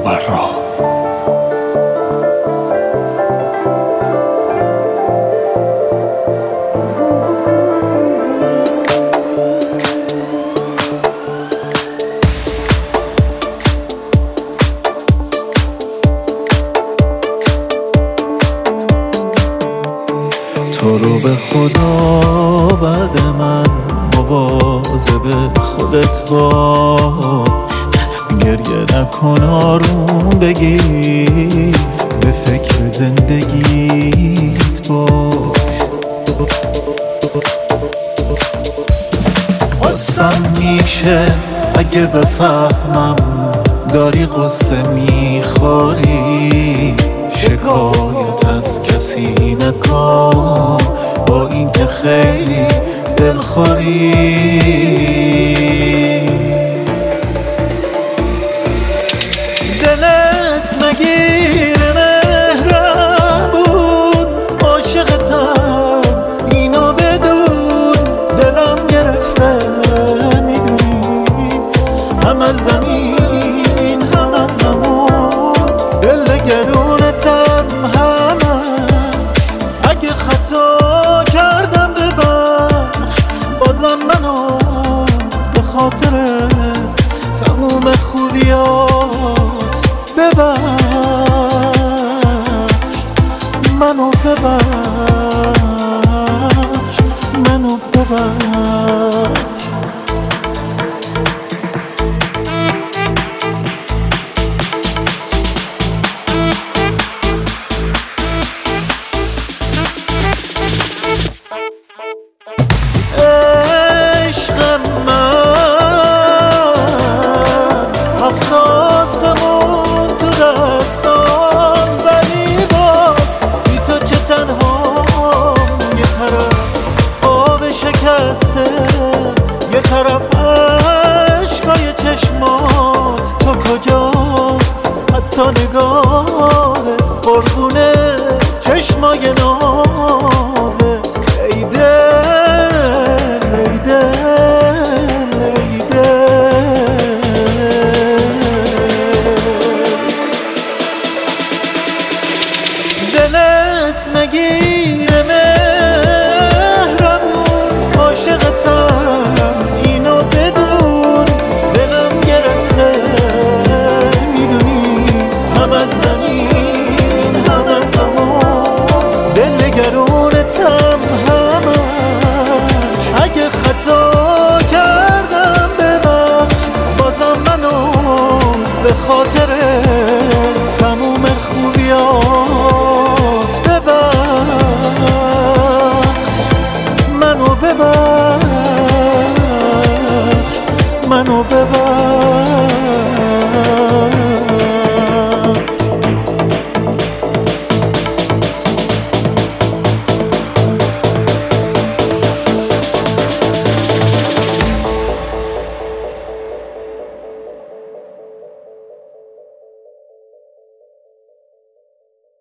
بر راه. تو رو به خدا بعد من مواظب خودت باش، گریه نکن آروم بگیر، به فکر زندگیت باش. قصم میشه اگه بفهمم داری قصه میخوری، شکایت از کسی نکن با این که خیلی دلخوری. دلت نگیره مهرم بود، عاشقتم اینو بدون، دلم گرفته میدونی، هم از زمین هم از زمان، دل گرونتم همش، اگه خطا کردم ببخش، بازم منو به خاطر تموم خوبیات ببخش، منو ببخش، منو ببخش. یه طرف عشقای چشمات، تو کجاست حتی نگاهت، قربونه چشمای نازت. ای دل ای دل ای دل، دلت نگیره عاشقتم اینو بدون، دلم گرفته میدونی، هم از زمین هم از زمان، دل گرونتم همش، اگه خطا کردم ببخش، بازم منو به خاطر تموم خوبیات ببخش، منو ببخش، منو ببخش.